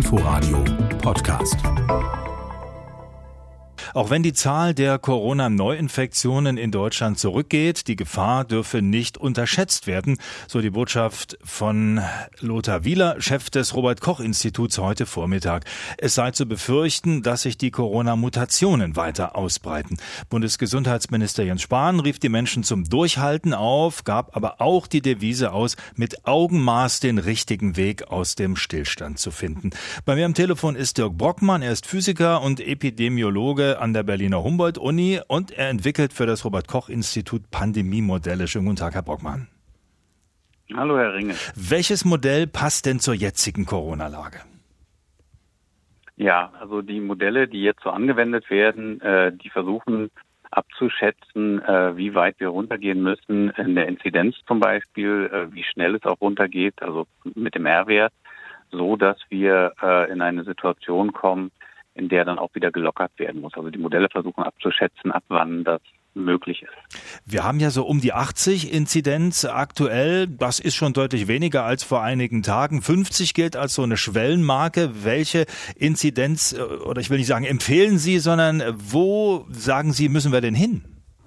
Inforadio Podcast. Auch wenn die Zahl der Corona-Neuinfektionen in Deutschland zurückgeht, die Gefahr dürfe nicht unterschätzt werden, so die Botschaft von Lothar Wieler, Chef des Robert-Koch-Instituts heute Vormittag. Es sei zu befürchten, dass sich die Corona-Mutationen weiter ausbreiten. Bundesgesundheitsminister Jens Spahn rief die Menschen zum Durchhalten auf, gab aber auch die Devise aus, mit Augenmaß den richtigen Weg aus dem Stillstand zu finden. Bei mir am Telefon ist Dirk Brockmann, er ist Physiker und Epidemiologe an der Berliner Humboldt-Uni und er entwickelt für das Robert-Koch-Institut Pandemiemodelle. Schönen guten Tag, Herr Brockmann. Hallo, Herr Ringe. Welches Modell passt denn zur jetzigen Corona-Lage? Ja, also die Modelle, die jetzt so angewendet werden, die versuchen abzuschätzen, wie weit wir runtergehen müssen in der Inzidenz zum Beispiel, wie schnell es auch runtergeht, also mit dem R-Wert, so dass wir in eine Situation kommen, in der dann auch wieder gelockert werden muss. Also die Modelle versuchen abzuschätzen, ab wann das möglich ist. Wir haben ja so um die 80 Inzidenz aktuell. Das ist schon deutlich weniger als vor einigen Tagen. 50 gilt als so eine Schwellenmarke. Welche Inzidenz, oder ich will nicht sagen empfehlen Sie, sondern wo, sagen Sie, müssen wir denn hin?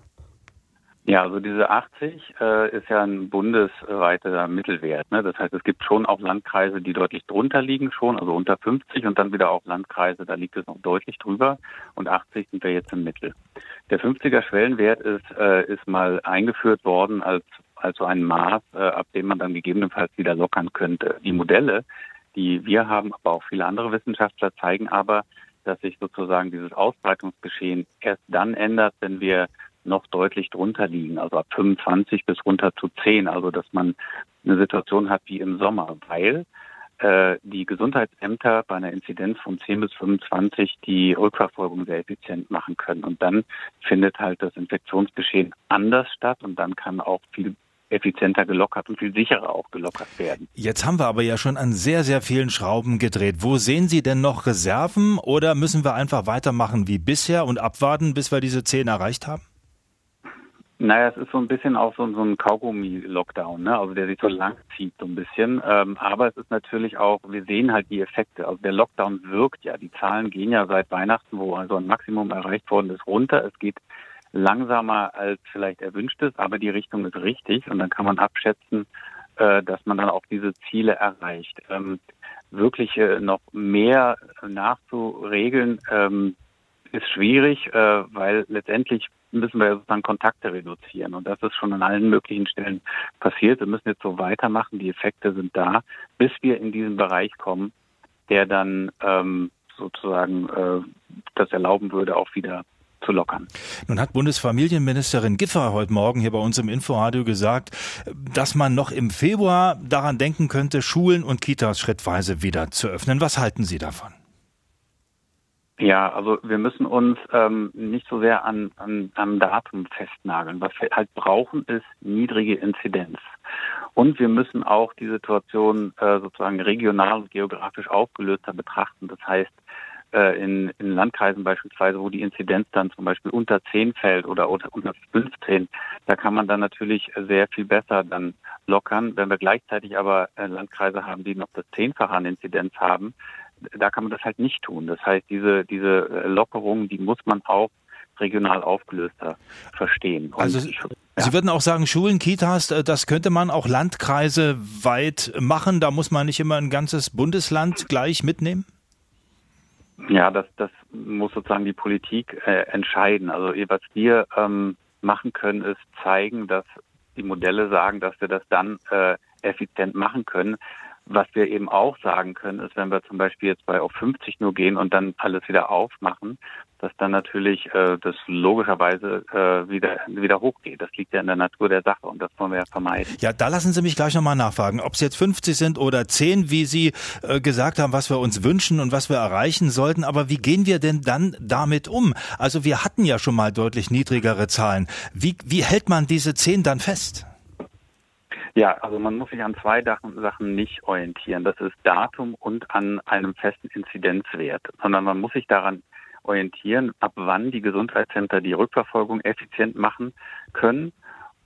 Ja, also diese 80 ist ja ein bundesweiter Mittelwert. Ne? Das heißt, es gibt schon auch Landkreise, die deutlich drunter liegen schon, also unter 50 und dann wieder auch Landkreise, da liegt es noch deutlich drüber und 80 sind wir jetzt im Mittel. Der 50er Schwellenwert ist mal eingeführt worden als so ein Maß, ab dem man dann gegebenenfalls wieder lockern könnte. Die Modelle, die wir haben, aber auch viele andere Wissenschaftler zeigen aber, dass sich sozusagen dieses Ausbreitungsgeschehen erst dann ändert, wenn wir noch deutlich drunter liegen, also ab 25 bis runter zu 10, also dass man eine Situation hat wie im Sommer, weil die Gesundheitsämter bei einer Inzidenz von 10 bis 25 die Rückverfolgung sehr effizient machen können. Und dann findet halt das Infektionsgeschehen anders statt und dann kann auch viel effizienter gelockert und viel sicherer auch gelockert werden. Jetzt haben wir aber ja schon an sehr, sehr vielen Schrauben gedreht. Wo sehen Sie denn noch Reserven oder müssen wir einfach weitermachen wie bisher und abwarten, bis wir diese 10 erreicht haben? Naja, es ist so ein bisschen auch so ein Kaugummi-Lockdown, ne? Also der sich so lang zieht so ein bisschen. Aber es ist natürlich auch, wir sehen halt die Effekte. Also der Lockdown wirkt ja. Die Zahlen gehen ja seit Weihnachten, wo also ein Maximum erreicht worden ist, runter. Es geht langsamer als vielleicht erwünscht ist, aber die Richtung ist richtig. Und dann kann man abschätzen, dass man dann auch diese Ziele erreicht. Wirklich noch mehr nachzuregeln, ist schwierig, weil letztendlich müssen wir sozusagen Kontakte reduzieren. Und das ist schon an allen möglichen Stellen passiert. Wir müssen jetzt so weitermachen. Die Effekte sind da, bis wir in diesen Bereich kommen, der dann sozusagen das erlauben würde, auch wieder zu lockern. Nun hat Bundesfamilienministerin Giffey heute Morgen hier bei uns im Inforadio gesagt, dass man noch im Februar daran denken könnte, Schulen und Kitas schrittweise wieder zu öffnen. Was halten Sie davon? Ja, also wir müssen uns nicht so sehr am Datum festnageln. Was wir halt brauchen, ist niedrige Inzidenz. Und wir müssen auch die Situation sozusagen regional und geografisch aufgelöster betrachten. Das heißt, in Landkreisen beispielsweise, wo die Inzidenz dann zum Beispiel unter 10 fällt oder unter 15, da kann man dann natürlich sehr viel besser dann lockern. Wenn wir gleichzeitig aber Landkreise haben, die noch das 10-fache an Inzidenz haben, da kann man das halt nicht tun. Das heißt, diese Lockerung, die muss man auch regional aufgelöster verstehen. Und Sie würden auch sagen, Schulen, Kitas, das könnte man auch Landkreise weit machen. Da muss man nicht immer ein ganzes Bundesland gleich mitnehmen? Ja, das muss sozusagen die Politik entscheiden. Also was wir machen können, ist zeigen, dass die Modelle sagen, dass wir das dann effizient machen können. Was wir eben auch sagen können, ist, wenn wir zum Beispiel jetzt auf 50 nur gehen und dann alles wieder aufmachen, dass dann natürlich das logischerweise wieder hochgeht. Das liegt ja in der Natur der Sache und das wollen wir ja vermeiden. Ja, da lassen Sie mich gleich nochmal nachfragen, ob es jetzt 50 sind oder 10, wie Sie gesagt haben, was wir uns wünschen und was wir erreichen sollten. Aber wie gehen wir denn dann damit um? Also wir hatten ja schon mal deutlich niedrigere Zahlen. Wie hält man diese 10 dann fest? Ja, also man muss sich an 2 Sachen nicht orientieren. Das ist Datum und an einem festen Inzidenzwert, sondern man muss sich daran orientieren, ab wann die Gesundheitsämter die Rückverfolgung effizient machen können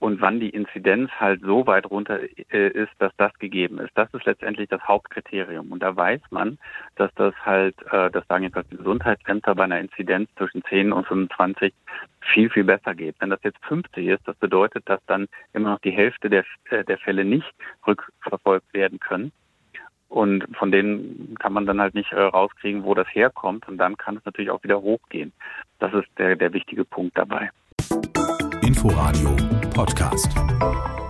und wann die Inzidenz halt so weit runter ist, dass das gegeben ist. Das ist letztendlich das Hauptkriterium. Und da weiß man, dass das halt, das sagen jetzt die Gesundheitsämter, bei einer Inzidenz zwischen 10 und 25 viel, viel besser geht. Wenn das jetzt 50 ist, das bedeutet, dass dann immer noch die Hälfte der Fälle nicht rückverfolgt werden können. Und von denen kann man dann halt nicht rauskriegen, wo das herkommt. Und dann kann es natürlich auch wieder hochgehen. Das ist der wichtige Punkt dabei. Inforadio Podcast.